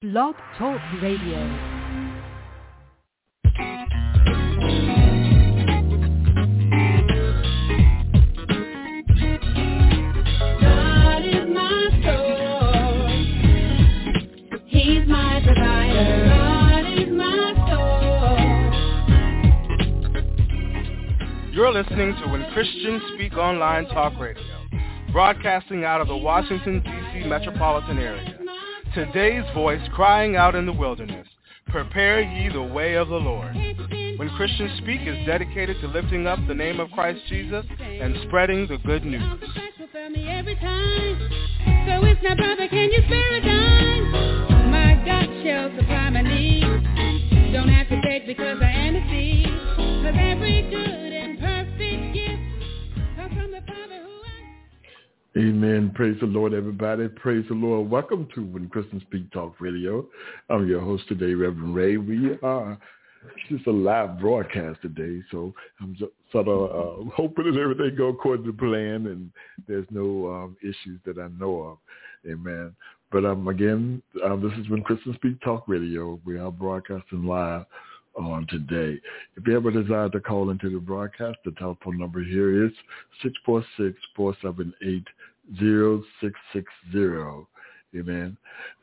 Blog Talk Radio. You're listening to When Christians Speak Online Talk Radio, broadcasting out of the Washington, D.C. metropolitan area. Today's voice crying out in the wilderness, prepare ye the way of the Lord. When Christians Speak is dedicated to lifting up the name of Christ Jesus and spreading the good news. So it's now, brother, can you spare a dime? My God shall supply my needs. Don't have to beg because I am a seed. Cause every good and perfect gift comes from the Father who Amen. Praise the Lord, everybody. Praise the Lord. Welcome to When Christians Speak Talk Radio. I'm your host today, Reverend Ray. We are just a live broadcast today, so I'm just sort of hoping that everything goes according to plan and there's no issues that I know of. Amen. But again, this is When Christians Speak Talk Radio. We are broadcasting live on today. If you have a desire to call into the broadcast, the telephone number here is 646-478-0660. Amen.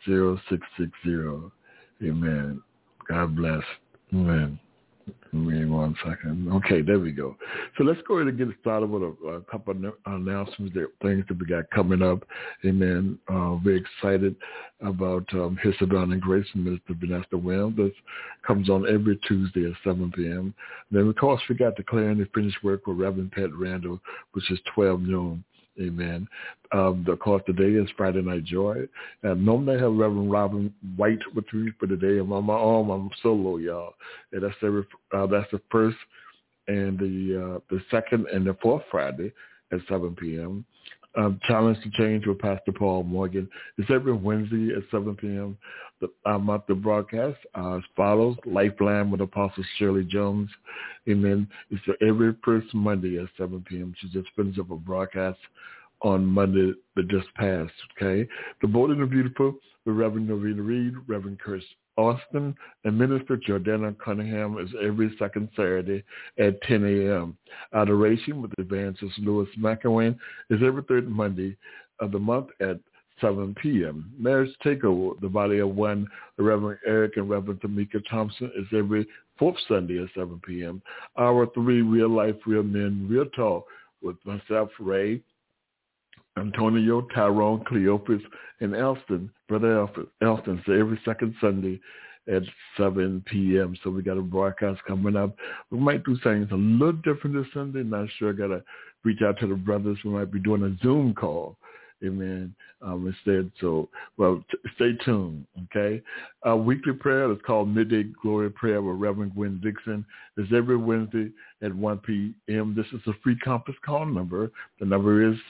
0660. Amen. God bless. Amen. Give me 1 second. Okay, there we go. So let's go ahead and get started with a couple of announcements, things that we got coming up. Amen. We're excited about His Abounding Grace from Minister Vanessa Williams. This comes on every Tuesday at 7 p.m. Then, of course, we got Declaring the Finished Work with Reverend Pat Randall, which is 12 noon. Amen. Of course, today is Friday Night Joy. And normally I have Reverend Robin White with me, but today I'm on my own. I'm solo, y'all. And that's the first and the second and the fourth Friday at 7 p.m. Challenge to Change with Pastor Paul Morgan. It's every Wednesday at 7 p.m. The monthly broadcast as follows: Lifeline with Apostle Shirley Jones. Amen. It's every first Monday at 7 p.m. She just finished up a broadcast on Monday that just passed, okay? The Bold and the Beautiful with Reverend Novena Reed, Reverend Chris Austin, and Minister Jordana Cunningham is every second Saturday at 10 a.m. Adoration with Evangelist Louis McElwain is every third Monday of the month at 7 p.m. Marriage Takeover, the Body of One, the Reverend Eric and Reverend Tamika Thompson is every fourth Sunday at 7 p.m. Hour 3, Real Life, Real Men, Real Talk with myself, Ray, Antonio, Tyrone, Cleopas, and Elston, Brother Elston, so every second Sunday at 7 p.m. So we got a broadcast coming up. We might do things a little different this Sunday. Not sure. Got to reach out to the brothers. We might be doing a Zoom call. Amen. Instead, so, stay tuned, okay? Weekly prayer is called Midday Glory Prayer with Reverend Gwen Dixon. It's every Wednesday at 1 p.m. This is a free conference call number. The number is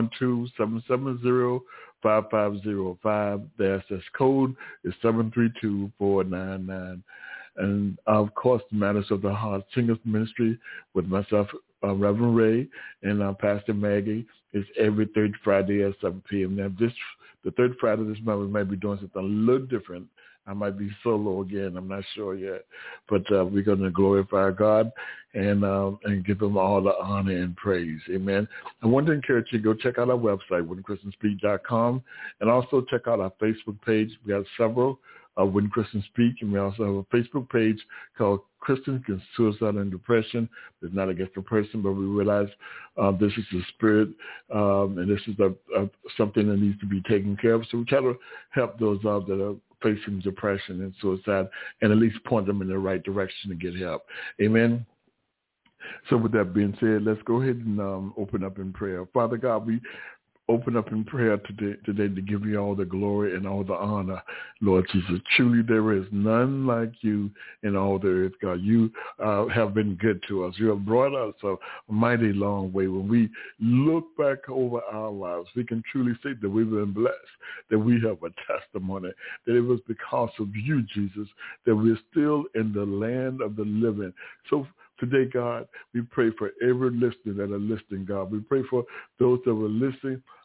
712-770-5505. The access code is 732499. And, of course, the Matters of the Heart Singers Ministry with myself, Reverend Ray, and Pastor Maggie is every third Friday at 7 p.m. Now, the third Friday this month, we might be doing something a little different. I might be solo again. I'm not sure yet. But we're going to glorify God and give him all the honor and praise. Amen. I want to encourage you to go check out our website, WhenChristiansSpeak.com, and also check out our Facebook page. We have several. When Christians Speak, and we also have a Facebook page called Christians Against Suicide and Depression. It's not against a person, but we realize this is the spirit, and this is something that needs to be taken care of. So we try to help those out that are facing depression and suicide, and at least point them in the right direction to get help. Amen. So with that being said, let's go ahead and open up in prayer. Father God, we open up in prayer today to give you all the glory and all the honor, Lord Jesus. Truly there is none like you in all the earth, God. You have been good to us. You have brought us a mighty long way. When we look back over our lives, we can truly say that we've been blessed, that we have a testimony, that it was because of you, Jesus, that we're still in the land of the living. So today, God, we pray for every listener that are listening, God. We pray for those that were listening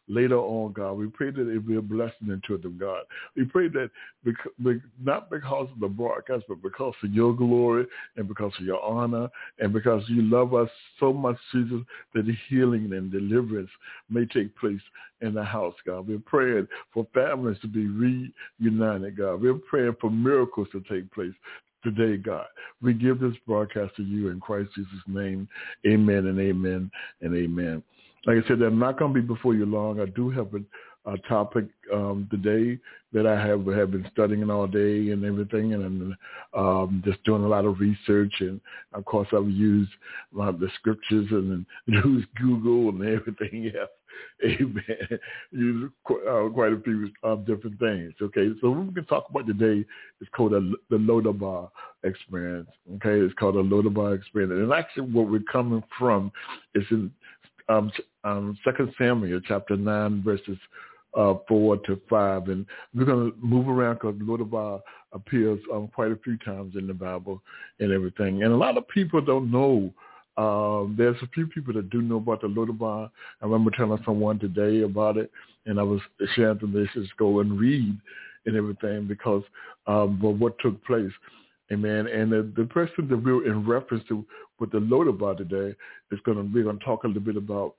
later on, God. We pray that it be a blessing into them, God. We pray that not because of the broadcast, but because of your glory and because of your honor and because you love us so much, Jesus, that the healing and deliverance may take place in the house, God. We're praying for families to be reunited, God. We're praying for miracles to take place today, God. We give this broadcast to you in Christ Jesus' name. Amen and amen and amen. Like I said, I'm not going to be before you long. I do have a topic today that I have been studying all day and everything, and I'm just doing a lot of research. And, of course, I've used the scriptures and used Google and everything else. Amen. Use quite a few different things. Okay, so what we can talk about today is called the Lodabar experience. Okay, it's called the Lodabar experience. And actually what we're coming from is in 2 Samuel chapter 9 verses 4 to 5, and we're going to move around because Lodabar appears quite a few times in the Bible and everything. And a lot of people don't know. There's a few people that do know about the Lodabar. I remember telling someone today about it, and I was sharing them they should go and read and everything because what took place. Amen. And the person that we're in reference to with the Lodabar today is we're going to talk a little bit about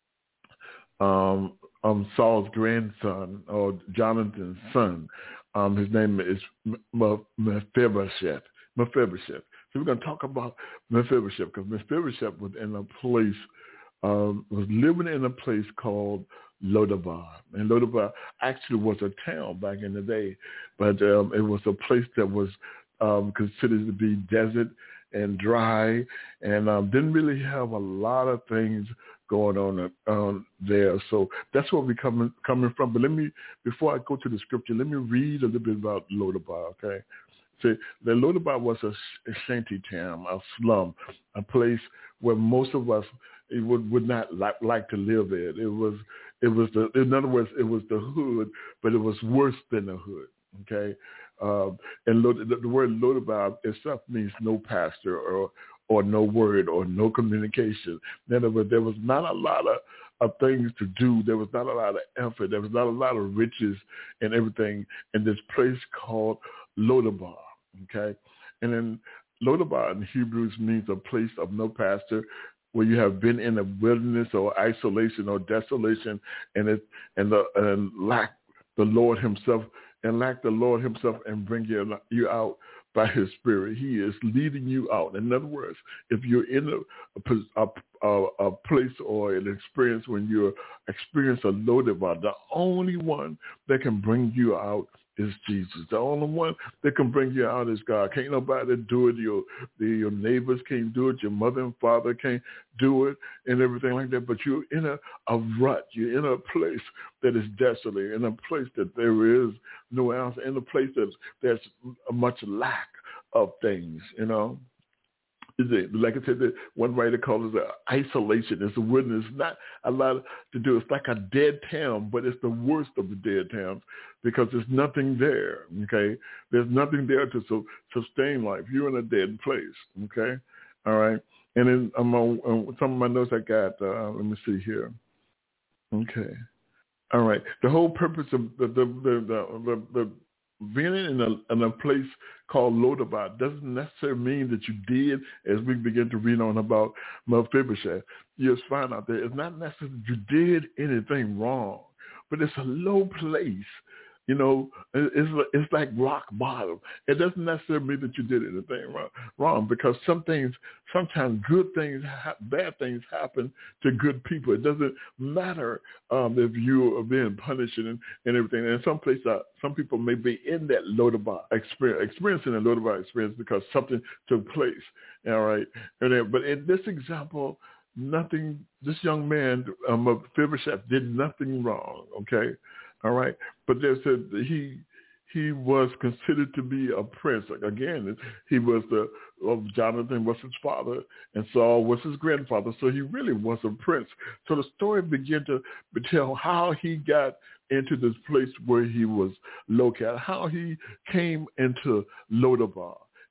Saul's grandson or Jonathan's son. His name is Mephibosheth. So we're going to talk about Mephibosheth because Mephibosheth was in a place, was living in a place called Lodabar. And Lodabar actually was a town back in the day, but it was a place that was considered to be desert and dry and didn't really have a lot of things going on there. So that's where we're coming from. But before I go to the scripture, let me read a little bit about Lodabar, okay? So the Lodabar was a shanty town, a slum, a place where most of us would not like to live in. In other words, it was the hood, but it was worse than the hood, okay? And the word Lodabar itself means no pastor or no word or no communication. In other words, there was not a lot of things to do. There was not a lot of effort. There was not a lot of riches and everything in this place called Lodabar, okay? And then Lodabar in Hebrews means a place of no pastor, where you have been in a wilderness or isolation or desolation and lack the Lord himself and bring you out by his spirit. He is leading you out. In other words, if you're in a place or an experience when you experience a Lodabar, the only one that can bring you out is Jesus. The only one that can bring you out is God. Can't nobody do it. Your neighbors can't do it. Your mother and father can't do it and everything like that. But you're in a rut. You're in a place that is desolate, in a place that there is no answer, in a place that there's a much lack of things, you know. Like I said, one writer calls it isolation. It's a wilderness. It's not a lot to do. It's like a dead town, but it's the worst of the dead towns because there's nothing there, okay? There's nothing there to sustain life. You're in a dead place, okay? All right? And then some of my notes I got, let me see here. Okay. All right. The whole purpose of the being in a place called Lodabar doesn't necessarily mean that you did, as we begin to read on about Mephibosheth. You'll find out that it's not necessarily that you did anything wrong, but it's a low place. You know, it's like rock bottom. It doesn't necessarily mean that you did anything wrong because sometimes good things, bad things happen to good people. It doesn't matter if you are being punished and everything. And some people may be in that Lodabar experiencing a Lodabar experience because something took place. All right, but in this example, this young man, Mephibosheth, did nothing wrong. Okay. All right, but they said he was considered to be a prince. Again, he was Jonathan was his father, and Saul was his grandfather. So he really was a prince. So the story began to tell how he got into this place where he was located, how he came into Lodabar.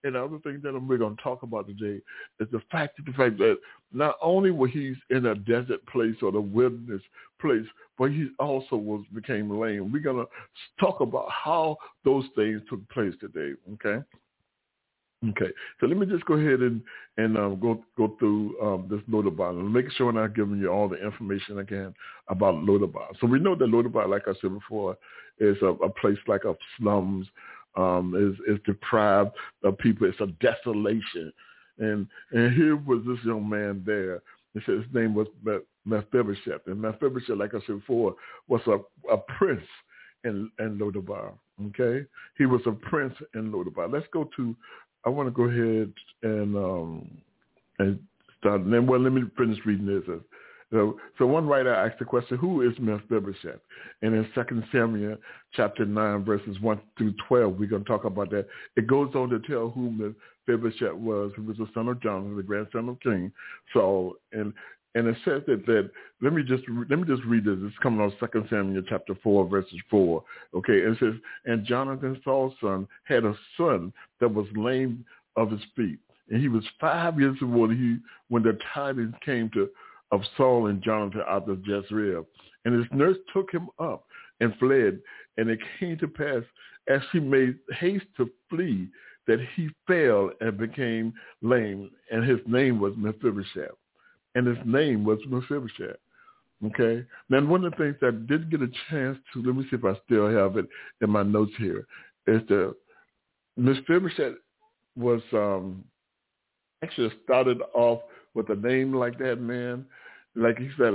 And the other thing that we're going to talk about today is the fact that not only was he in a desert place or the wilderness place, but he also became lame. We're going to talk about how those things took place today, okay? Okay, so let me just go ahead and go through this Lodabar and make sure I'm not giving you all the information again about Lodabar. So we know that Lodabar, like I said before, is a place like a slums, is deprived of people. It's a desolation. And here was this young man there. It said his name was Mephibosheth. And Mephibosheth, like I said before, was a prince in Lodabar. Okay, he was a prince in Lodabar. Let's go to. I want to go ahead and start. And then, well, let me finish reading this. So one writer asked the question, who is Mephibosheth? And in 2 Samuel chapter 9, verses 1 through 12, we're going to talk about that. It goes on to tell who Mephibosheth was, who was the son of Jonathan, the grandson of King Saul. And it says that let me just read this. It's coming on 2 Samuel chapter 4, verses 4. Okay, it says, and Jonathan, Saul's son, had a son that was lame of his feet. And he was 5 years old when the tidings came of Saul and Jonathan out of Jezreel. And his nurse took him up and fled. And it came to pass, as she made haste to flee, that he fell and became lame. And his name was Mephibosheth. And his name was Mephibosheth. Okay? Now, one of the things that I did get a chance to, let me see if I still have it in my notes here, is that Mephibosheth was actually started off with a name like that, man. Like he said,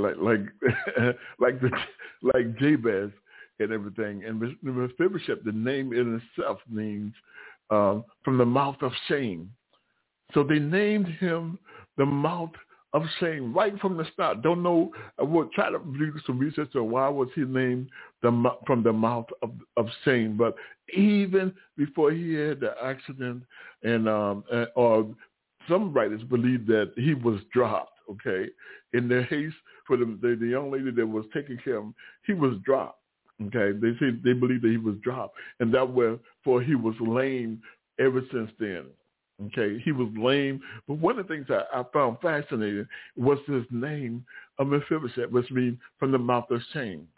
like Jabez and everything. And Mephibosheth, the name in itself means from the mouth of shame. So they named him the mouth of shame right from the start. Don't know. I will try to do some research on why was he named from the mouth of shame. But even before he had the accident, or some writers believe that he was dropped. Okay, in their haste for the young lady that was taking care of him, he was dropped. Okay, they believe that he was dropped, and that was for he was lame ever since then. Okay, he was lame. But one of the things I found fascinating was his name of Mephibosheth, which means from the mouth of shame.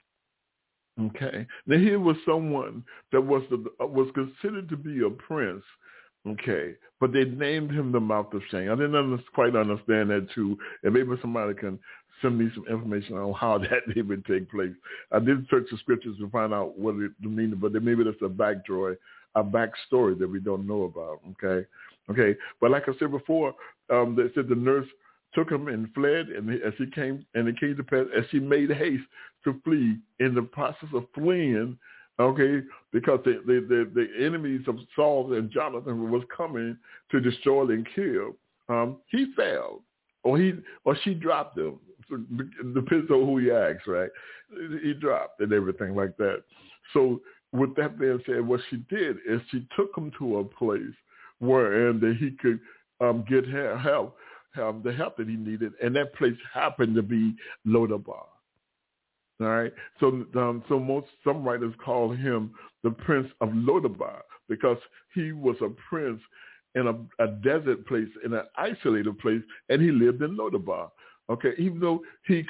Okay, now here was someone that was considered to be a prince. Okay, but they named him the mouth of shame. I didn't quite understand that too, and maybe somebody can send me some information on how that even take place. I did search the scriptures to find out what it means, but maybe that's a backstory that we don't know about. Okay, but like I said before, they said the nurse took him and fled, and it came to pass as she made haste to flee. In the process of fleeing, okay, because the enemies of Saul and Jonathan was coming to destroy and kill, he fell, or she dropped him. So it depends on who he asks, right? He dropped and everything like that. So with that being said, what she did is she took him to a place wherein that he could get help, the help that he needed, and that place happened to be Lodabar. All right, so some writers call him the Prince of Lodabar because he was a prince in a desert place, in an isolated place, and he lived in Lodabar. Okay, even though he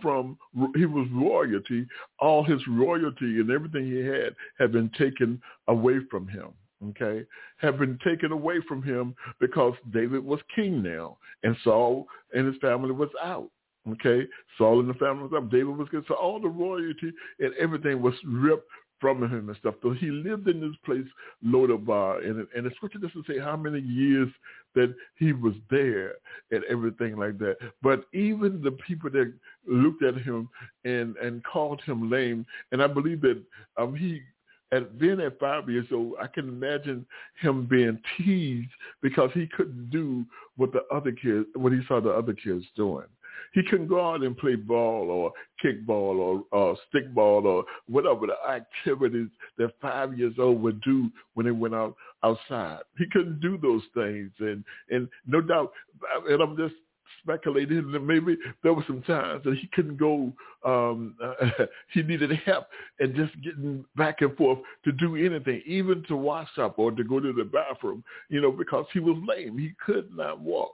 was royalty, all his royalty and everything he had been taken away from him. Okay, have been taken away from him because David was king now, and Saul and his family was out. Okay, Saul and the family was up. David was good. So all the royalty and everything was ripped from him and stuff. So he lived in this place, Lodabar, and the scripture doesn't say how many years that he was there and everything like that. But even the people that looked at him and called him lame, and I believe that he, being at 5 years old, I can imagine him being teased because he couldn't do what he saw the other kids doing. He couldn't go out and play ball or kickball or stickball or whatever the activities that 5 years old would do when they went outside. He couldn't do those things, and no doubt. And I'm just speculated that maybe there were some times that he couldn't go. He needed help and just getting back and forth to do anything, even to wash up or to go to the bathroom, because he was lame. He could not walk.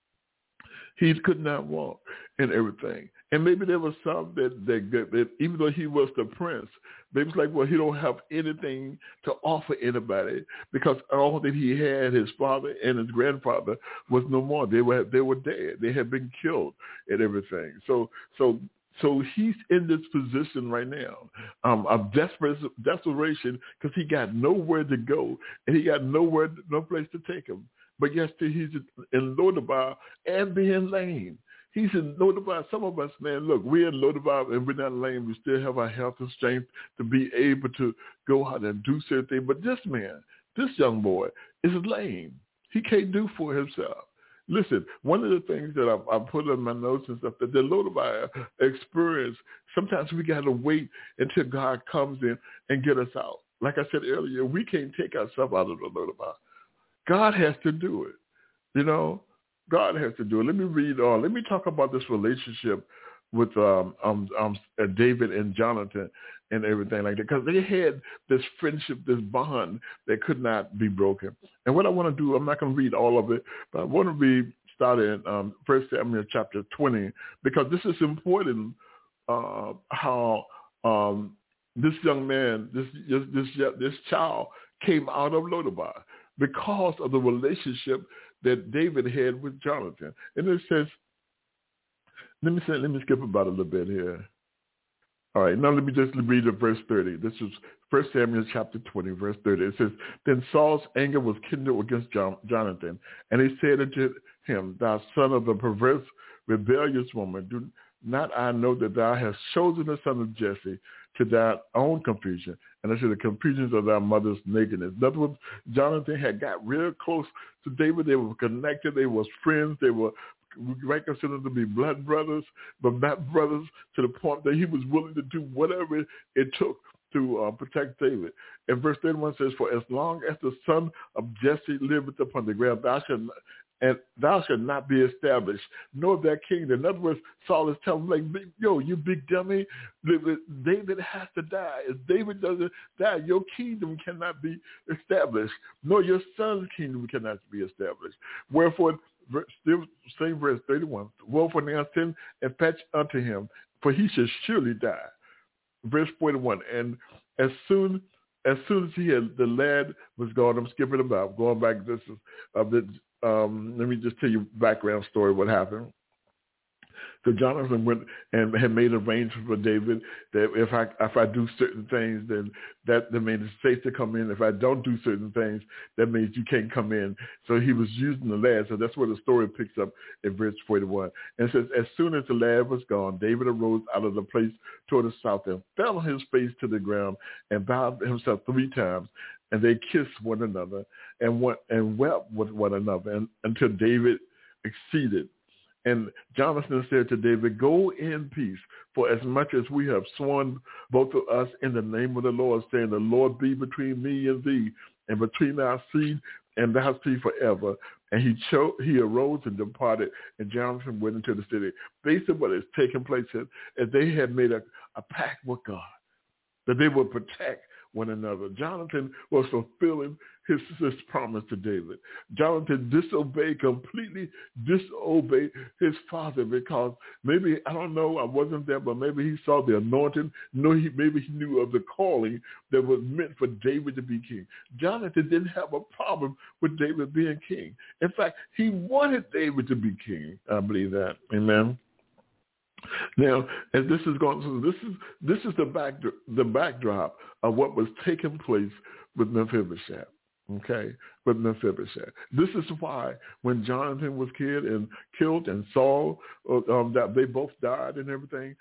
He could not walk and everything. And maybe there was some that even though he was the prince, they was like, well, he don't have anything to offer anybody because all that he had, his father and his grandfather, was no more. They were dead. They had been killed and everything. So he's in this position right now of desperation because he got nowhere to go and he got no place to take him. But yes, he's in Lodabar and being lame. He's in Lodabar. Some of us, man, look, we're in Lodabar and we're not lame. We still have our health and strength to be able to go out and do certain things. But this man, this young boy, is lame. He can't do for himself. Listen, one of the things that I put in my notes and stuff, that the Lodabar experience, sometimes we got to wait until God comes in and get us out. Like I said earlier, we can't take ourselves out of the Lodabar. God has to do it, God has to do it. Let me read on. Let me talk about this relationship with David and Jonathan and everything like that, because they had this friendship, this bond that could not be broken. And what I want to do, I'm not going to read all of it, but I want to read starting 1 Samuel chapter 20, because this is important. How this young man, this child came out of Lodabar because of the relationship that David had with Jonathan. And it says, let me skip about a little bit here. All right, now let me just read verse 30. This is 1 Samuel chapter 20, verse 30. It says, then Saul's anger was kindled against Jonathan, and he said unto him, thou son of a perverse, rebellious woman, do not I know that thou hast chosen the son of Jesse to thy own confusion, and unto the confusions of thy mother's nakedness. In other words, Jonathan had got real close to David. They were connected. They were friends. They were considered to be blood brothers, but not brothers to the point that he was willing to do whatever it took to protect David. And verse 31 says, for as long as the son of Jesse liveth upon the ground, thou shalt not be established, nor their kingdom. In other words, Saul is telling him, like, yo, you big dummy, David has to die. If David doesn't die, your kingdom cannot be established, nor your son's kingdom cannot be established. Wherefore, still same verse 31, wherefore now send and fetch unto him, for he shall surely die. Verse 41, and as soon as he had, the lad was gone. I'm skipping about, going back. This is let me just tell you background story, what happened. So Jonathan went and had made arrangements for David that if I do certain things, then that means it's safe to come in. If I don't do certain things, that means you can't come in. So he was using the lad. So that's where the story picks up in verse 41. And it says, as soon as the lad was gone, David arose out of the place toward the south and fell on his face to the ground and bowed himself 3 times. And they kissed one another and wept with one another until David exceeded. And Jonathan said to David, go in peace, for as much as we have sworn both of us in the name of the Lord, saying, the Lord be between me and thee, and between our seed and thy seed forever. And he arose and departed, and Jonathan went into the city. Basically what is taking place is they had made a pact with God that they would protect one another. Jonathan was fulfilling his promise to David. Jonathan completely disobeyed his father because maybe, I don't know, I wasn't there, but maybe he saw the anointing. Maybe he knew of the calling that was meant for David to be king. Jonathan didn't have a problem with David being king. In fact, he wanted David to be king. I believe that. Amen. Now, as this is going, so this is the backdrop of what was taking place with Mephibosheth. Okay, with Mephibosheth. This is why when Jonathan was killed and Saul, that they both died and everything,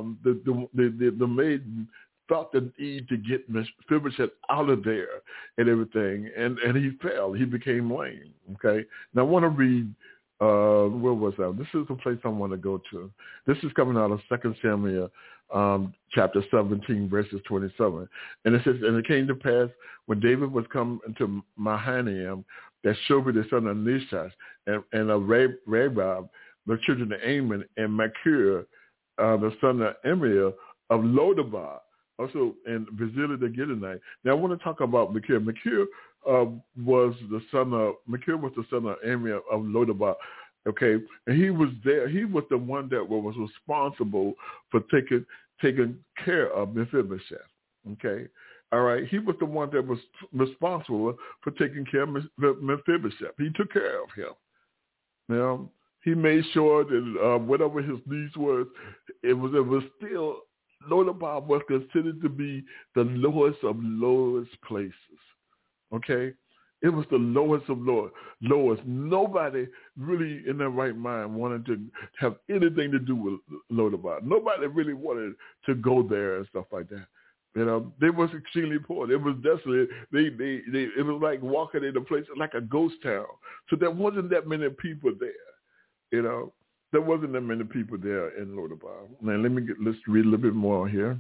the maiden felt the need to get Mephibosheth out of there and everything, and he fell. He became lame. Okay, now I want to read. Where was I? This is the place I want to go to. This is coming out of 2 Samuel chapter 17, verses 27. And it says, and it came to pass when David was come into Mahanaim, that Shobi the son of Nishash and of Rabab, the children of Ammon, and Machir, the son of Amiel of Lodabar, also in Barzillai the Gileadite. Now I want to talk about Machir. Machir was the son of Amiel of Lodabar. Okay, and he was there. He was the one that was responsible for taking care of Mephibosheth. Okay, all right. He was the one that was responsible for taking care of Mephibosheth. He took care of him. Now he made sure that whatever his needs were, it was still, Lodabar was considered to be the lowest of lowest places. Okay. It was the lowest of lowest. Nobody really in their right mind wanted to have anything to do with Lodabar. Nobody really wanted to go there and stuff like that. You know, they was extremely poor. It was desolate. It was like walking in a place like a ghost town. So there wasn't that many people there. You know, there wasn't that many people there in Lodabar. Now let's read a little bit more here.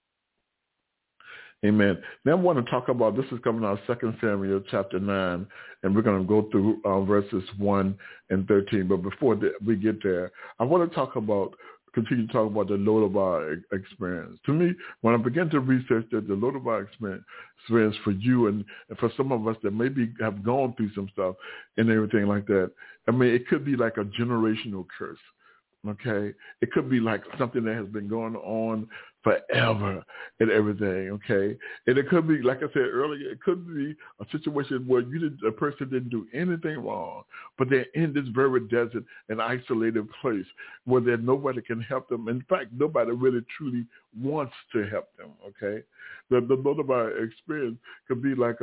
Amen. Now I want to talk about, this is coming out of 2 Samuel chapter 9, and we're going to go through verses 1 and 13. But before we get there, I want to continue to talk about the Lodabar experience. To me, when I began to research the Lodabar experience for you and for some of us that maybe have gone through some stuff and everything like that, I mean, it could be like a generational curse. Okay, it could be like something that has been going on forever and everything. Okay, and it could be, like I said earlier, it could be a situation where a person didn't do anything wrong, but they're in this very desert and isolated place where nobody can help them. In fact, nobody really truly wants to help them. Okay, the Lodabar experience could be like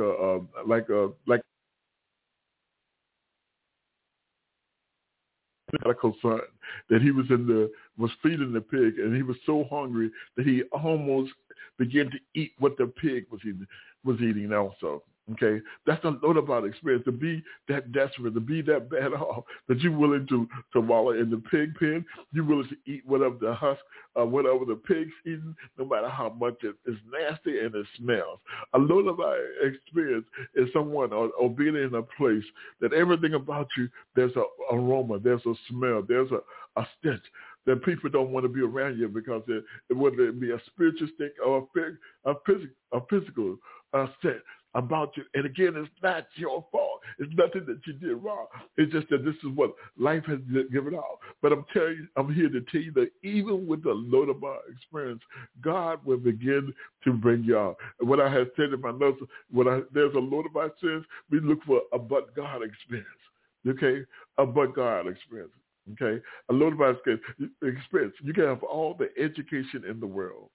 prodigal son, that he was feeding the pig, and he was so hungry that he almost began to eat what the pig was eating also. Okay, that's a Lodabar experience, to be that desperate, to be that bad off, that you're willing to wallow in the pig pen, you're willing to eat whatever the husk, whatever the pig's eating, no matter how much it is nasty and it smells. A Lodabar experience is someone or being in a place that everything about you, there's an aroma, there's a smell, there's a stench that people don't want to be around you because whether it be a spiritual stink or a physical stench about you. And again, it's not your fault. It's nothing that you did wrong. It's just that this is what life has given out. But I'm here to tell you that even with the Lodabar experience, God will begin to bring you out. What I have said in my notes, there's a Lodabar experience, we look for a but God experience. Okay? A but God experience. Okay? A Lodabar experience. You can have all the education in the world,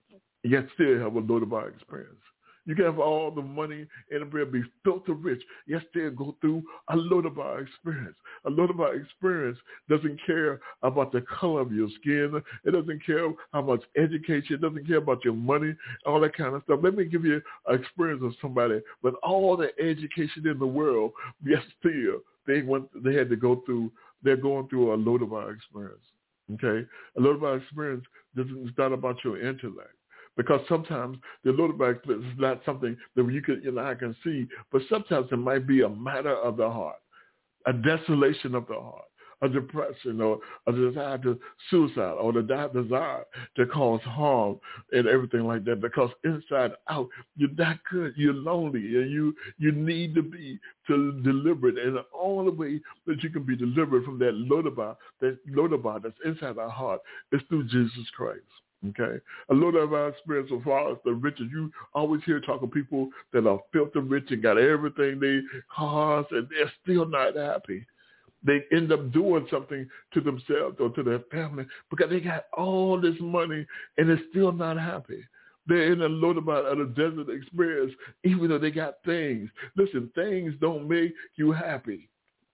yet still have a Lodabar experience. You can have all the money in the world, be filthy rich, yet still go through a Lodabar experience. A Lodabar experience doesn't care about the color of your skin. It doesn't care how much education. It doesn't care about your money, all that kind of stuff. Let me give you an experience of somebody with all the education in the world, yet still they had to go through. They're going through a Lodabar experience. Okay, a Lodabar experience it's not about your intellect. Because sometimes the Lodabar experience is not something that I can see, but sometimes it might be a matter of the heart, a desolation of the heart, a depression, or a desire to suicide, or the desire to cause harm and everything like that. Because inside out, you're not good, you're lonely, and you need to be delivered. And the only way that you can be delivered from that Lodabar that's inside our heart is through Jesus Christ. Okay, a Lodabar experience as far as the riches. You always hear talking people that are filthy rich and got everything they cars, and they're still not happy. They end up doing something to themselves or to their family because they got all this money and they're still not happy. They're in a Lodabar, a desert experience, even though they got things. Listen, things don't make you happy.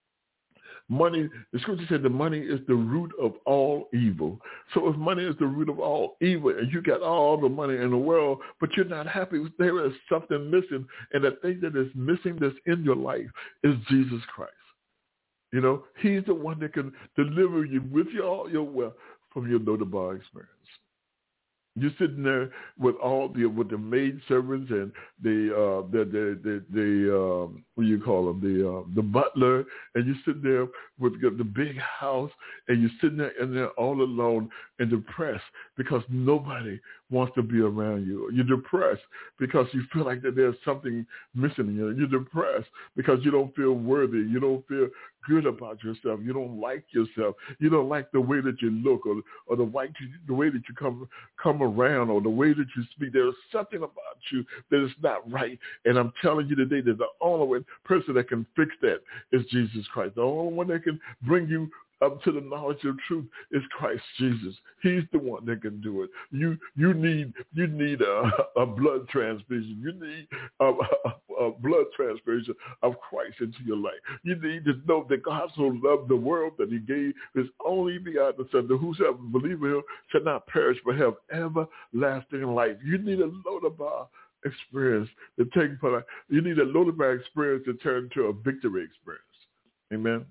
Money, the scripture said the money is the root of all evil. So if money is the root of all evil and you got all the money in the world, but you're not happy, there is something missing. And the thing that is missing that's in your life is Jesus Christ. You know, he's the one that can deliver you with all your wealth from your Lodabar experience. You're sitting there with the maid servants and the what you call him, the butler, and you sit there with the big house, and you're sitting there and they're all alone and depressed because nobody wants to be around you. You're depressed because you feel like that there's something missing in you. You're depressed because you don't feel worthy. You don't feel good about yourself. You don't like yourself. You don't like the way that you look or the way that you come around or the way that you speak. There's something about you that is not right. And I'm telling you today that the only person that can fix that is Jesus Christ. The only one that can bring you up to the knowledge of truth is Christ Jesus. He's the one that can do it. You need a blood transfusion. You need a blood transfusion of Christ into your life. You need to know that God so loved the world that he gave his only begotten Son, that whosoever believes in him shall not perish but have everlasting life. You need a Lodabar experience to take part. You need a Lodabar experience to turn to a victory experience. Amen.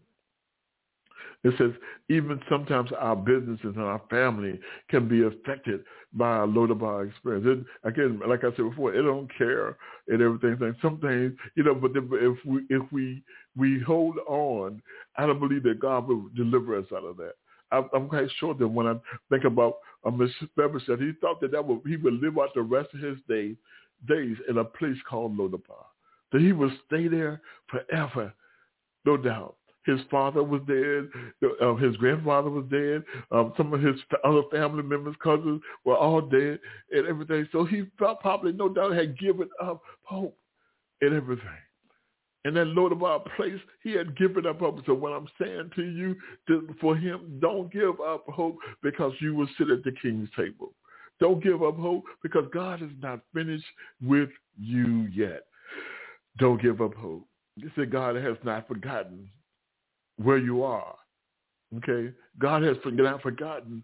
It says even sometimes our businesses and our family can be affected by a Lodabar experience. It, again, like I said before, it don't care and everything. Some things, but if we hold on, I don't believe that God will deliver us out of that. I'm quite sure that when I think about Mephibosheth, he thought that he would live out the rest of his days in a place called Lodabar, that he would stay there forever, no doubt. His father was dead. His grandfather was dead. Some of his other family members, cousins, were all dead and everything. So he probably, no doubt, had given up hope and everything. In that Lodabar place, he had given up hope. So what I'm saying to you, for him, don't give up hope because you will sit at the king's table. Don't give up hope because God is not finished with you yet. Don't give up hope. You say God has not forgotten where you are, okay? God has not forgotten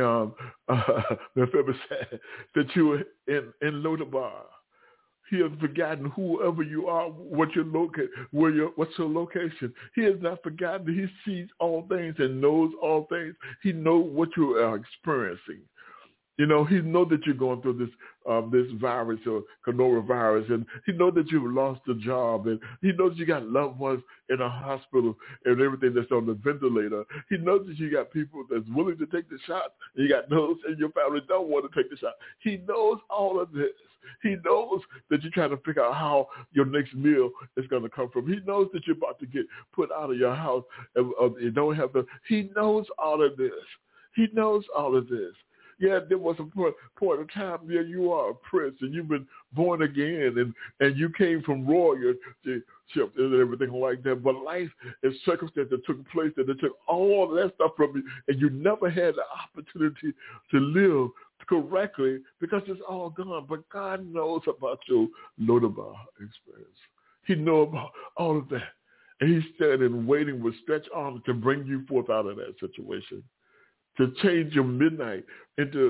Mephibosheth, that you were in Lodabar. He has forgotten whoever you are, what's your location. He has not forgotten. He sees all things and knows all things. He knows what you are experiencing. He knows that you're going through this virus or coronavirus, and he knows that you've lost a job, and he knows you got loved ones in a hospital and everything that's on the ventilator. He knows that you got people that's willing to take the shot, and you got those in your family that don't want to take the shot. He knows all of this. He knows that you're trying to figure out how your next meal is going to come from. He knows that you're about to get put out of your house and you don't have to. He knows all of this. He knows all of this. Yeah, there was a point of time where you are a prince and you've been born again and you came from royalty and everything like that. But life and circumstance that took place that took all that stuff from you, and you never had the opportunity to live correctly because it's all gone. But God knows about your Lodabar experience. He knows about all of that. And he's standing waiting with stretched arms to bring you forth out of that situation. To change your midnight into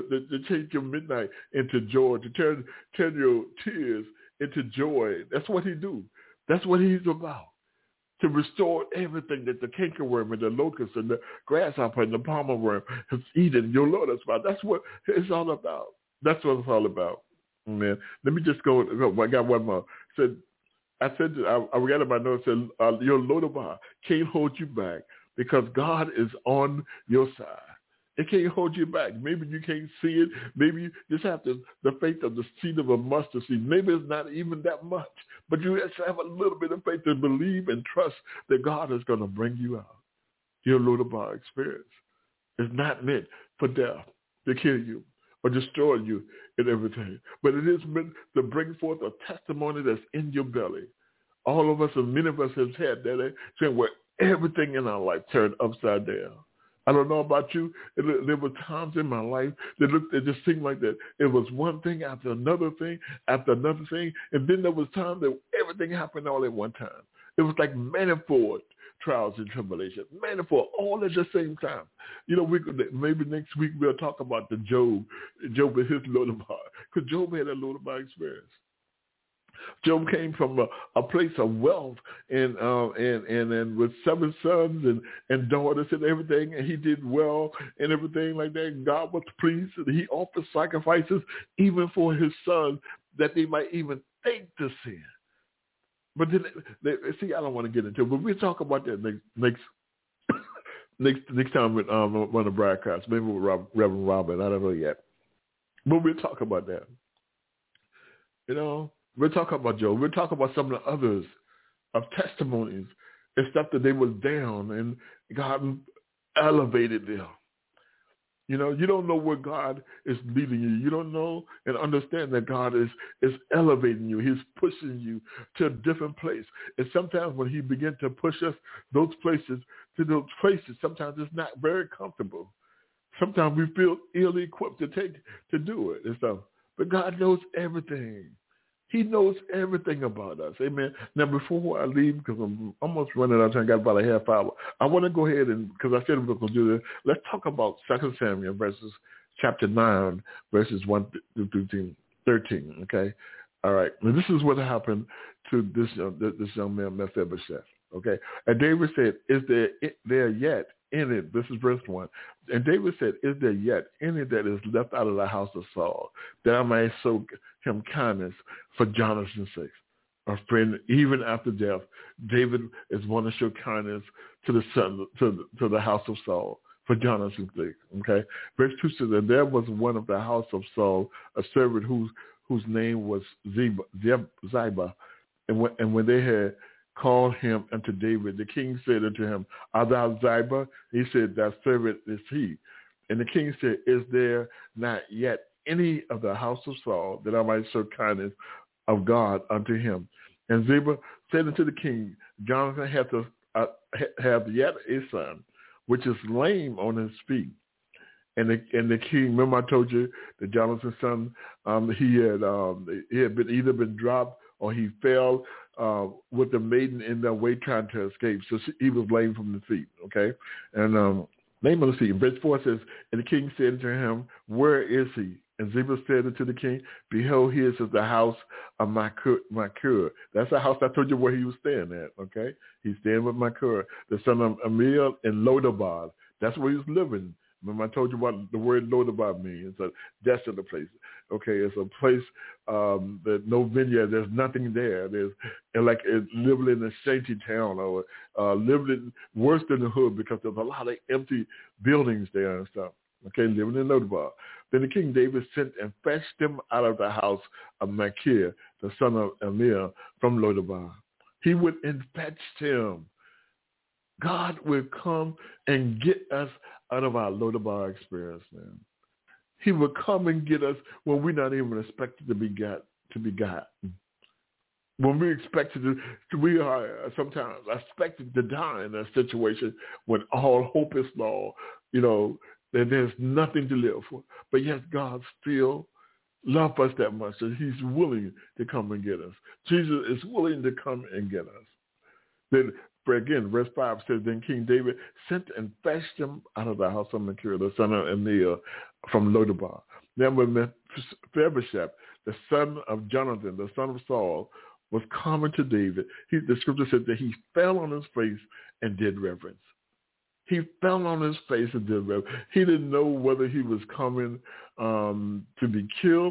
joy, to turn your tears into joy. That's what he do. That's what he's about. To restore everything that the cankerworm and the locust and the grasshopper and the palmer worm has eaten. Your Lord is about. That's what it's all about. That's what it's all about. Man, let me just go. I got one more. I read in my notes. Said your Lodabar can't hold you back because God is on your side. It can't hold you back. Maybe you can't see it. Maybe you just have the faith of the seed of a mustard seed. Maybe it's not even that much. But you just have a little bit of faith to believe and trust that God is going to bring you out. Your Lodabar experience is not meant for death, to kill you or destroy you and everything. But it is meant to bring forth a testimony that's in your belly. All of us and many of us have had that where everything in our life turned upside down. I don't know about you. There were times in my life that it just seemed like that. It was one thing after another thing, and then there was times that everything happened all at one time. It was like manifold trials and tribulations, manifold, all at the same time. Maybe next week we'll talk about the Job and his Lodabar, because Job had a Lodabar experience. Job came from a place of wealth and with 7 sons and daughters and everything, and he did well and everything like that. And God was pleased. He offered sacrifices even for his sons that they might even think to sin. But then, see, I don't want to get into it, but we'll talk about that next time with one of the broadcasts, maybe with Reverend Robert. I don't know yet. But we'll talk about that. You know, we'll talk about Job. We'll talk about some of the others of testimonies and stuff that they was down and God elevated them. You know, you don't know where God is leading you. You don't know and understand that God is elevating you. He's pushing you to a different place. And sometimes when he begins to push us those places, sometimes it's not very comfortable. Sometimes we feel ill-equipped to do it and stuff. But God knows everything. He knows everything about us. Amen. Now, before I leave, because I'm almost running out of time, I got about a half hour, I want to go ahead and, because I said we were going to do this, let's talk about 2 Samuel chapter 9, verses 1 through 13, okay? All right. Now, this is what happened to this young man, Mephibosheth, okay? And David said, is there yet any, this is verse 1, and David said, is there yet any that is left out of the house of Saul, that I may show him kindness for Jonathan's sake? A friend, even after death, David is wanting to show kindness to the son, to the house of Saul for Jonathan's sake, okay? Verse 2 says, and there was one of the house of Saul, a servant whose name was Ziba, and when they had called him unto David, the king said unto him, art thou Ziba? He said, thy servant is he. And the king said, is there not yet any of the house of Saul, that I might show kindness of God unto him? And Ziba said unto the king, Jonathan hath yet a son, which is lame on his feet. And the king, remember I told you that Jonathan's son, he had been either been dropped or he fell with the maiden in their way trying to escape. So he was lame from the feet, okay? And lame on the feet. Verse 4 says, and the king said unto him, where is he? And Ziba said unto the king, behold, here is the house of Machir. That's the house I told you where he was staying at, okay? He's staying with Machir, the son of Amiel in Lodabar. That's where he was living. Remember I told you what the word Lodabar means. It's a desolate place. Okay, it's a place that no vineyard, there's nothing there. There's like living in a shanty town or living worse than the hood because there's a lot of empty buildings there and stuff. Okay, living in Lodabar. Then the king David sent and fetched him out of the house of Machir, the son of Amiel, from Lodabar. He went and fetched him. God will come and get us out of our Lodabar experience, man. He will come and get us when we're not even expected to be gotten. When we expected to, we are sometimes expected to die in a situation when all hope is lost, you know, that there's nothing to live for. But yet God still loves us that much that he's willing to come and get us. Jesus is willing to come and get us. Then, again, verse 5 says, then King David sent and fetched him out of the house of Machir, the son of Amiel, from Lodabar. Then when Mephibosheth, the son of Jonathan, the son of Saul, was coming to David, the scripture said that he fell on his face and did reverence. He fell on his face and did reverence. He didn't know whether he was coming to be killed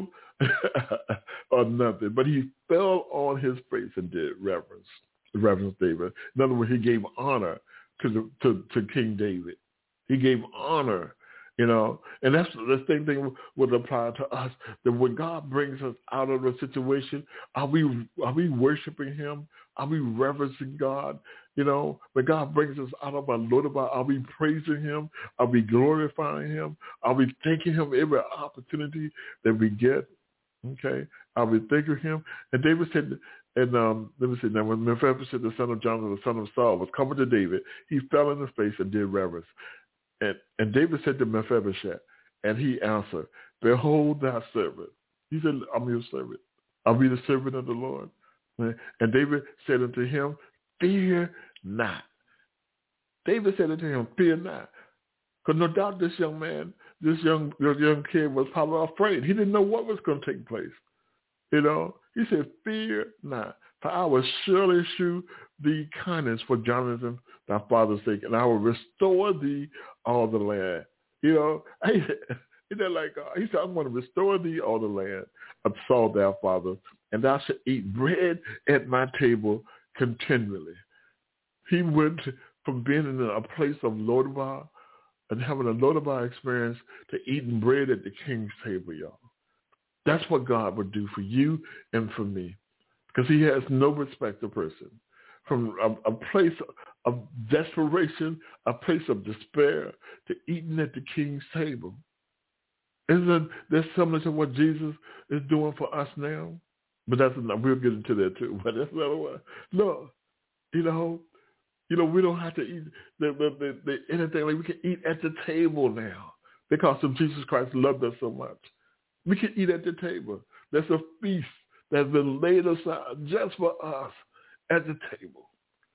or nothing, but he fell on his face and did reverence. Reverence David. In other words, he gave honor to King David. He gave honor, you know, and that's the same thing would apply to us. That when God brings us out of a situation, are we worshiping him? Are we reverencing God? You know, when God brings us out of our Lodabar, are we praising him? Are we glorifying him? Are we thanking him every opportunity that we get? Okay, are we thanking him? And David said, and let me see now, when Mephibosheth, the son of Jonathan, the son of Saul, was coming to David, he fell on his face and did reverence. And David said to Mephibosheth, and he answered, behold thy servant. He said, I'm your servant. Are we the servant of the Lord? And David said unto him, fear not. David said unto him, fear not. Because no doubt this young man, this young kid was probably afraid. He didn't know what was going to take place. You know, he said, fear not, for I will surely shew thee kindness for Jonathan, thy father's sake, and I will restore thee all the land. You know, he said, I'm going to restore thee all the land of Saul thy father, and thou shalt eat bread at my table continually. He went from being in a place of Lodabar and having a Lodabar experience to eating bread at the king's table, y'all. That's what God would do for you and for me, because he has no respect of person. From a place of desperation, a place of despair, to eating at the king's table. Isn't that similar to what Jesus is doing for us now? But that's not, we'll get into that too. But that's not what. No, we don't have to eat anything. Like we can eat at the table now because of Jesus Christ loved us so much. We can eat at the table. There's a feast that's been laid aside just for us at the table.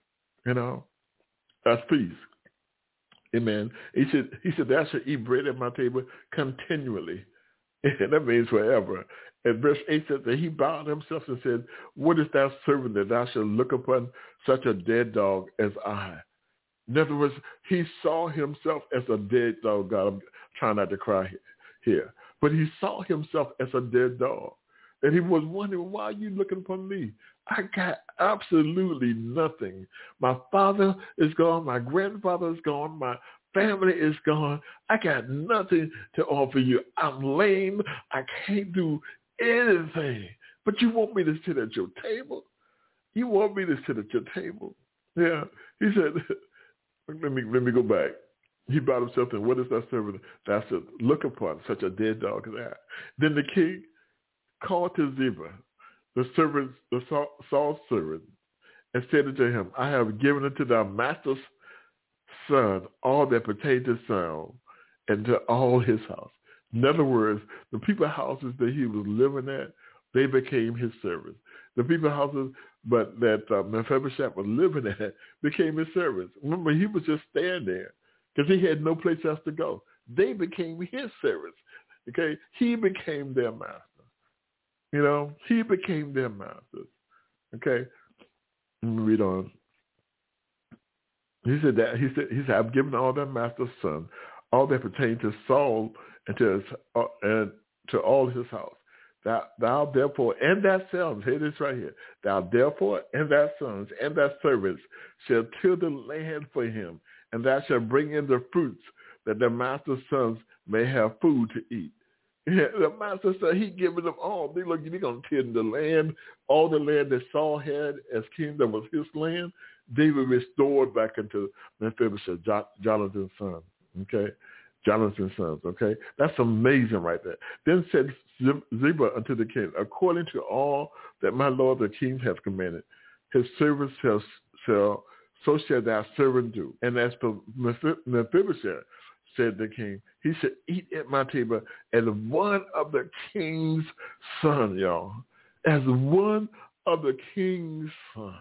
That's feast. Amen. He said, thou shalt eat bread at my table continually. And that means forever. And verse 8 says that he bowed himself and said, what is thou servant that thou shalt look upon such a dead dog as I? In other words, he saw himself as a dead dog. God, I'm trying not to cry here. But he saw himself as a dead dog. And he was wondering, why are you looking upon me? I got absolutely nothing. My father is gone. My grandfather is gone. My family is gone. I got nothing to offer you. I'm lame. I can't do anything. But you want me to sit at your table? You want me to sit at your table? Yeah. He said, let me go back. He brought himself in. What is that servant that should look upon such a dead dog as that? Then the king called to Ziba, the Saul's servant, and said unto him, I have given unto thy master's son all that pertain to Saul and to all his house. In other words, the people's houses that he was living at, they became his servants. The people's houses but that Mephibosheth was living at became his servants. Remember, he was just staying there because he had no place else to go. They became his servants. Okay, he became their master. He became their masters. Okay, let me read on. He said, I've given all their master's son, all that pertain to Saul and to all his house. Thou therefore and thy sons, hear this right here. Thou therefore and thy sons and thy servants shall till the land for him, and thou shalt bring in the fruits, that the master's sons may have food to eat. Yeah, the master said he given them all. They're going to tend the land, all the land that Saul had as king that was his land. They were restored back into Mephibosheth, Jonathan's son. Okay, Jonathan's sons. Okay, that's amazing right there. Then said Ziba unto the king, according to all that my lord the king hath commanded, his servants so shall thy servant do. And as for Mephibosheth, said the king, he should eat at my table as one of the king's sons, y'all. As one of the king's sons.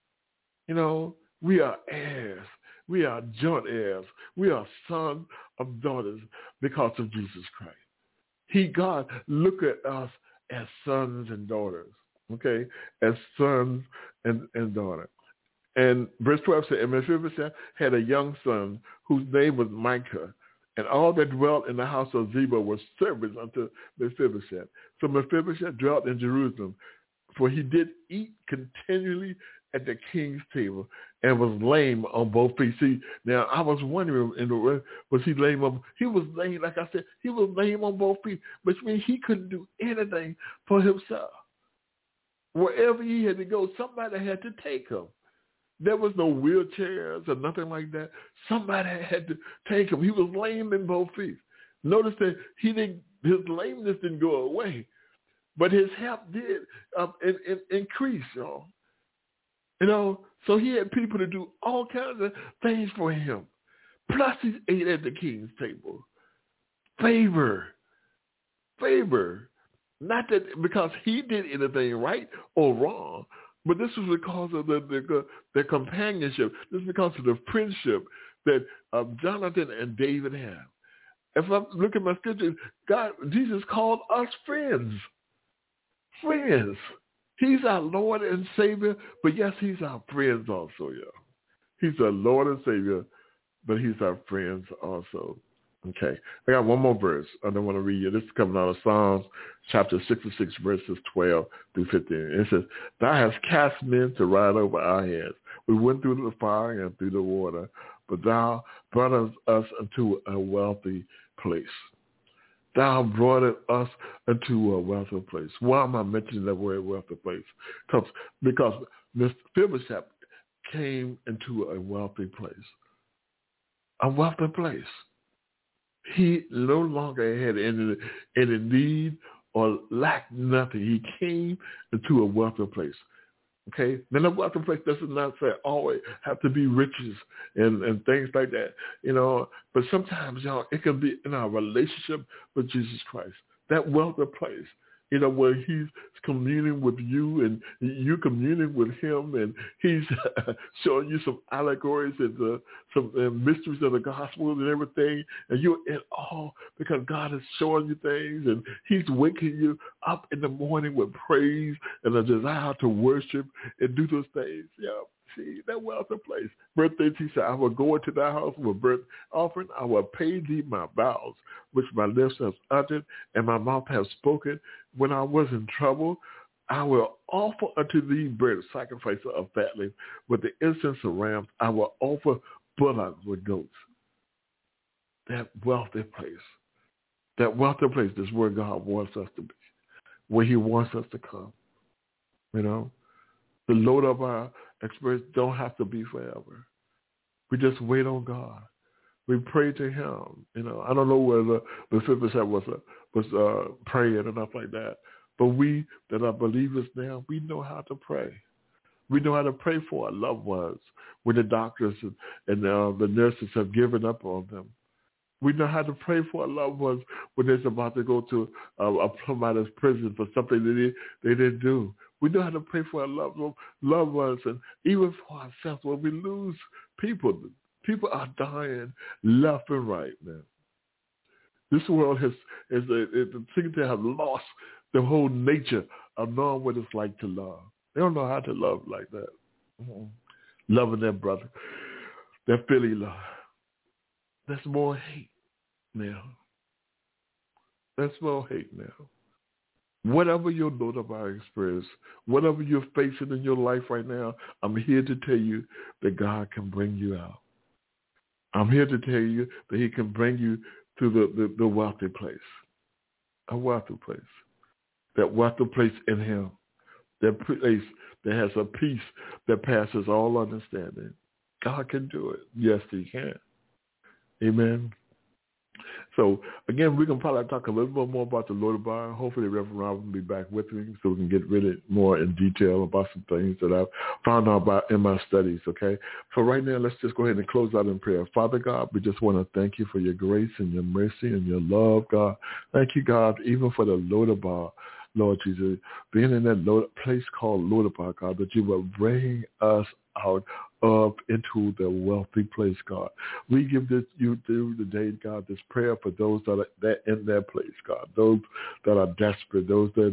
We are heirs. We are joint heirs. We are sons of daughters because of Jesus Christ. God, look at us as sons and daughters, okay? As sons and daughters. And verse 12 said, and Mephibosheth had a young son whose name was Micah, and all that dwelt in the house of Ziba were servants unto Mephibosheth. So Mephibosheth dwelt in Jerusalem, for he did eat continually at the king's table and was lame on both feet. See, now I was wondering, was he lame on? He was lame, like I said, he was lame on both feet, which means he couldn't do anything for himself. Wherever he had to go, somebody had to take him. There was no wheelchairs or nothing like that. Somebody had to take him. He was lame in both feet. Notice that his lameness didn't go away, but his health did increase, y'all. So he had people to do all kinds of things for him. Plus he ate at the king's table. Favor. Not that because he did anything right or wrong, but this was because of the companionship. This is because of the friendship that Jonathan and David have. If I look at my scripture, Jesus called us friends. Friends. He's our Lord and Savior, but yes, he's our friends also, y'all. He's our Lord and Savior, but he's our friends also. Okay, I got one more verse I don't want to read you. This is coming out of Psalms chapter 66, verses 12 through 15. It says, "Thou hast cast men to ride over our heads. We went through the fire and through the water, but thou broughtest us into a wealthy place." Thou brought us into a wealthy place. Why am I mentioning that word wealthy place? Because Mephibosheth came into a wealthy place. A wealthy place. He no longer had any need or lacked nothing. He came into a wealthy place. Okay? Now, the wealthy place does not say always have to be riches and things like that, But sometimes, y'all, it can be in our relationship with Jesus Christ. That wealthy place, where he's communing with you and you communing with him, and he's showing you some allegories and some mysteries of the gospel and everything, and you're in awe because God is showing you things, and he's waking you up in the morning with praise and a desire to worship and do those things. Yeah. See, that wealthy place. Verse 13, he said, "I will go into thy house with burnt offering. I will pay thee my vows, which my lips have uttered, and my mouth has spoken. When I was in trouble, I will offer unto thee burnt sacrifice of fatling. With the incense of rams, I will offer bullocks with goats." That wealthy place. That wealthy place is where God wants us to be, where he wants us to come. The load of our experience don't have to be forever. We just wait on God. We pray to him. I don't know whether the Mephibosheth was praying and stuff like that, but we that are believers now, we know how to pray. We know how to pray for our loved ones when the doctors and the nurses have given up on them. We know how to pray for our loved ones when they're about to go to somebody's prison for something they didn't do. We know how to pray for our loved ones, and even for ourselves when we lose people. People are dying left and right now. This world it seems to have lost the whole nature of knowing what it's like to love. They don't know how to love like that. Mm-hmm. Loving their brother, that Philly love. That's more hate now. That's more hate now. Whatever your load of our experience, whatever you're facing in your life right now, I'm here to tell you that God can bring you out. I'm here to tell you that he can bring you to the wealthy place. A wealthy place. That wealthy place in him. That place that has a peace that passes all understanding. God can do it. Yes, he can. Amen. So, again, we can probably talk a little bit more about the Lodabar. Hopefully, Reverend Robert will be back with me so we can get really more in detail about some things that I've found out about in my studies, okay? So right now, let's just go ahead and close out in prayer. Father God, we just want to thank you for your grace and your mercy and your love, God. Thank you, God, even for the Lodabar, Lord Jesus, being in that place called Lodabar, God, that you will bring us out up into the wealthy place, God. We give this you through the day, God, this prayer for those that are in their place, God. Those that are desperate, those that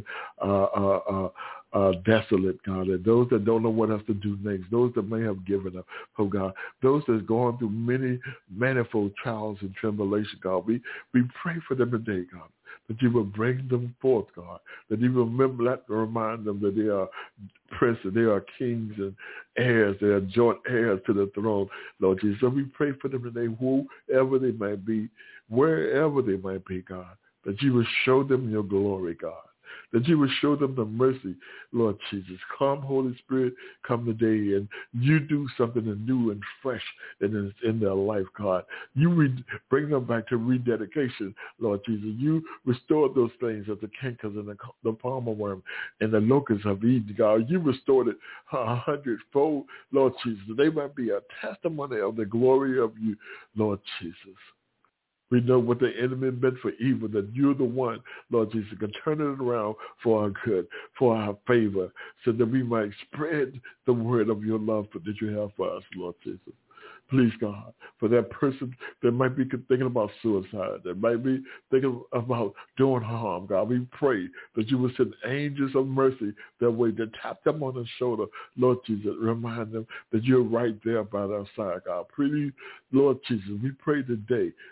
are desolate, God, and those that don't know what else to do next, those that may have given up, oh God, those that's going through many manifold trials and tribulation, God. We pray for them today, God, that you will bring them forth, God, that you will remind them that they are princes, they are kings and heirs, they are joint heirs to the throne, Lord Jesus. So we pray for them today, whoever they might be, wherever they might be, God, that you will show them your glory, God, that you will show them the mercy, Lord Jesus. Come, Holy Spirit, come today, and you do something new and fresh in their life, God. You bring them back to rededication, Lord Jesus. You restored those things that the cankers and the palmer worm and the locusts have eaten, God. You restored it 100-fold, Lord Jesus. They might be a testimony of the glory of you, Lord Jesus. We know what the enemy meant for evil, that you're the one, Lord Jesus, can turn it around for our good, for our favor, so that we might spread the word of your love that you have for us, Lord Jesus. Please, God, for that person that might be thinking about suicide, that might be thinking about doing harm, God, we pray that you will send angels of mercy that way to tap them on the shoulder, Lord Jesus, remind them that you're right there by their side, God. Please, Lord Jesus, we pray today that you will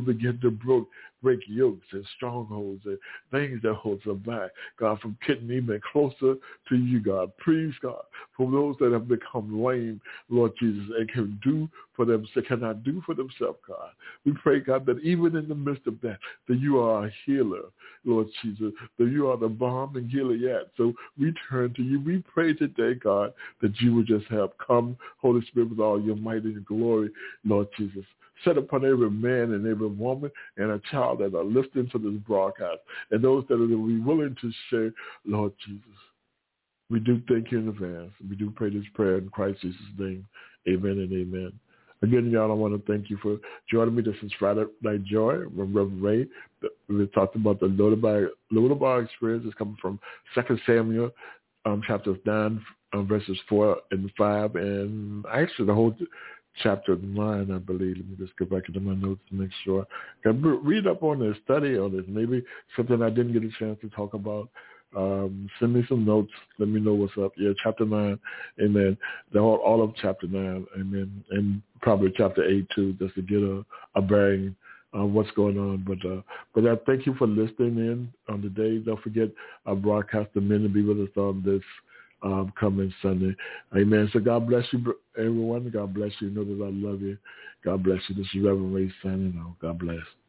begin to break yokes and strongholds and things that hold us back, God, from getting even closer to you, God. Please, God, for those that have become lame, Lord Jesus, and cannot do for themselves, God. We pray, God, that even in the midst of that you are a healer, Lord Jesus, that you are the balm in Gilead. So we turn to you. We pray today, God, that you would just have come, Holy Spirit, with all your might and glory, Lord Jesus. Set upon every man and every woman and a child that are listening to this broadcast and those that will be willing to share, Lord Jesus. We do thank you in advance. We do pray this prayer in Christ Jesus' name. Amen and amen. Again, y'all, I want to thank you for joining me. This is Friday Night Joy from Reverend Ray. We talked about the Lodabar experience. It's coming from 2 Samuel, chapters 9, verses 4 and 5, and actually the whole chapter 9, I believe. Let me just go back into my notes to make sure. Read up on this, study on this. Maybe something I didn't get a chance to talk about. Send me some notes. Let me know what's up. Yeah, chapter 9, amen. All of chapter 9, amen. And probably chapter 8 too, just to get a bearing on what's going on. But I thank you for listening in on today. Don't forget our broadcast the men to be with us on this coming Sunday. Amen. So God bless you, everyone. God bless you. Know that I love you. God bless you. This is Reverend Ray signing out. God bless.